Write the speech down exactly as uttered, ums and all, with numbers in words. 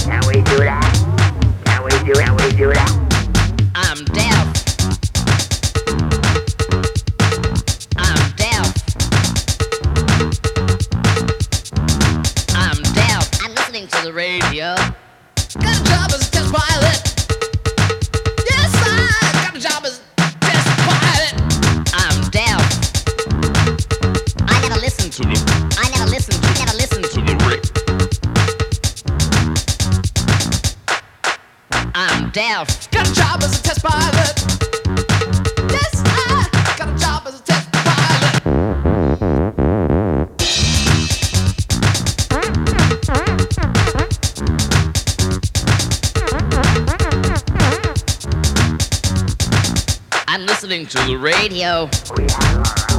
Can we do that? Can we do? Can we do that? I'm deaf. I'm deaf. I'm deaf. I'm listening to the radio. Got a job as a test pilot. Yes, I got a job as a test pilot. I'm deaf. I never listen to the. I never listen to. Never listen to the radio. I'm deaf. Got a job as a test pilot. Yes, I got a job as a test pilot. I'm listening to the radio. We have our